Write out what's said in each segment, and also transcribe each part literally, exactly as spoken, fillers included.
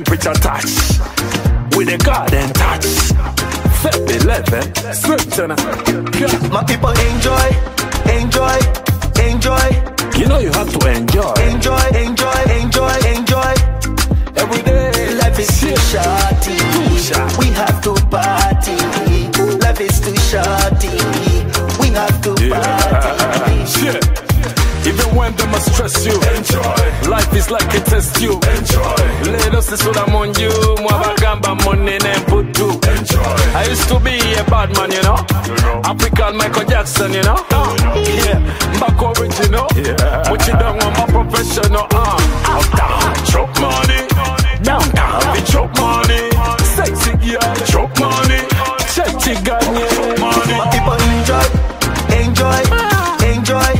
temperature touch with a garden touch. Feb eleven, certain. My people enjoy, enjoy, enjoy. You know you have to enjoy, enjoy, enjoy, enjoy, enjoy. Every day, life is too shorty. We have to party. Life is too shorty. We have to party. Shit. Even when they must stress you, enjoy. Life is like a test you, enjoy. Let us see what I'm on you. Mwabagamba money and put to enjoy. I used to be a bad man, you know. You know. African Michael Jackson, you know. Uh, yeah, back original. Yeah. What you done on my professional. Uh, uptown, choke money. Downtown, we choke money. Sexy girl, choke money. Check chiganye, choke money. My people enjoy, enjoy, enjoy.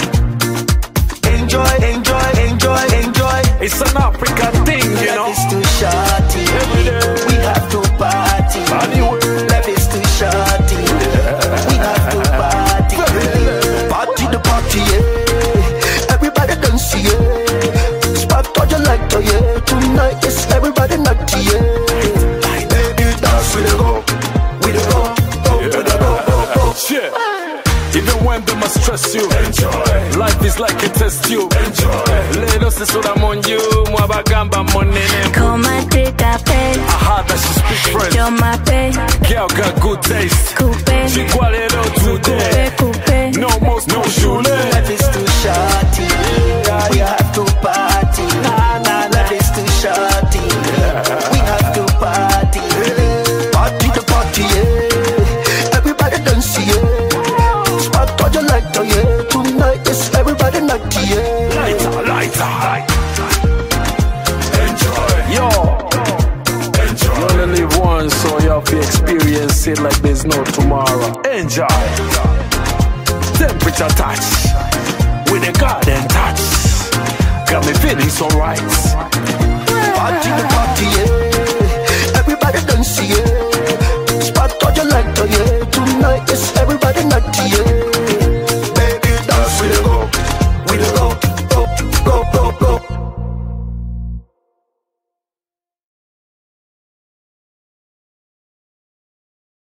Enjoy, enjoy, enjoy, enjoy. It's an African thing, you know. Life is too shorty. Every day. We have to party. Anyway. Life is too shorty. Yeah. We have to party. Yeah. Party the party, yeah. Everybody dance, yeah. Spark all your light, oh yeah. Tonight is everybody naughty, yeah. Baby, dance with the go, with the go, go, with the go, go, go. Shit. Even when they must stress you, enjoy. Life is like a test you, enjoy. Let us see what I'm on you. Mwabagamba money name. Come and take a pay. I heard that she speak French. You're my pay. Girl got good taste. Coupe. She quality today. Coupe, coupe. No most, no shule. Life is too shorty. Yeah, we have to party. Nah, nah, life is too shorty. Yeah. We have to party. Yeah. Party the party, yeah. Everybody dance, yeah. You like, oh yeah, tonight is everybody naughty, yeah. Lighter, lighter, lighter. Enjoy. Yo, enjoy. You only live once, so you have to experience it like there's no tomorrow. Enjoy. Temperature touch with a garden touch. Got me feeling so right. Party the party, yeah.